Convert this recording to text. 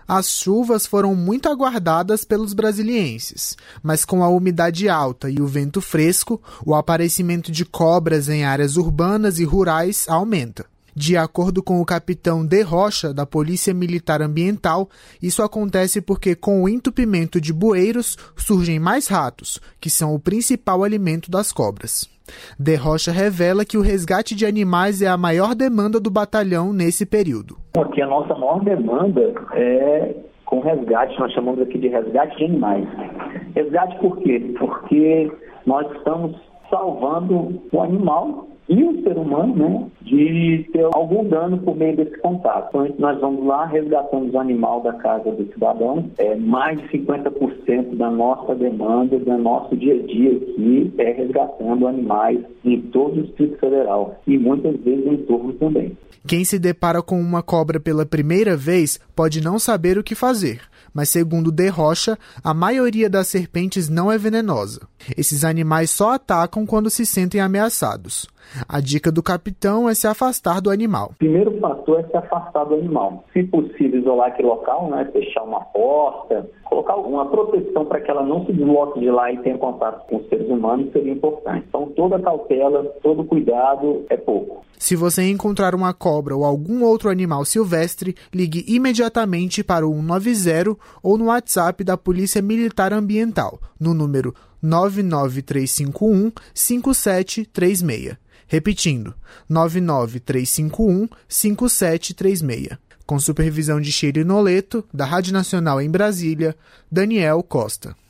As chuvas foram muito aguardadas pelos brasilienses, mas com a umidade alta e o vento fresco, o aparecimento de cobras em áreas urbanas e rurais aumenta. De acordo com o capitão De Rocha, da Polícia Militar Ambiental, isso acontece porque com o entupimento de bueiros surgem mais ratos, que são o principal alimento das cobras. De Rocha revela que o resgate de animais é a maior demanda do batalhão nesse período. Porque a nossa maior demanda é com resgate, nós chamamos aqui de resgate de animais. Resgate por quê? Porque nós estamos salvando o animal e o ser humano, né, de ter algum dano por meio desse contato. Então, nós vamos lá, resgatamos o animal da casa do cidadão. Mais de 50% da nossa demanda, do nosso dia a dia aqui, é resgatando animais em todo o Distrito Federal e muitas vezes em torno também. Quem se depara com uma cobra pela primeira vez pode não saber o que fazer, mas segundo De Rocha, a maioria das serpentes não é venenosa. Esses animais só atacam quando se sentem ameaçados. A dica do capitão é se afastar do animal. O primeiro fator é se afastar do animal. Se possível, isolar aquele local, né? Fechar uma porta, colocar uma proteção para que ela não se desloque de lá e tenha contato com os seres humanos seria importante. Então, toda cautela, todo cuidado é pouco. Se você encontrar uma cobra ou algum outro animal silvestre, ligue imediatamente para o 190 ou no WhatsApp da Polícia Militar Ambiental, no número 99351-5736. Repetindo, 99351-5736. Com supervisão de Sheila Noleto, da Rádio Nacional em Brasília, Daniel Costa.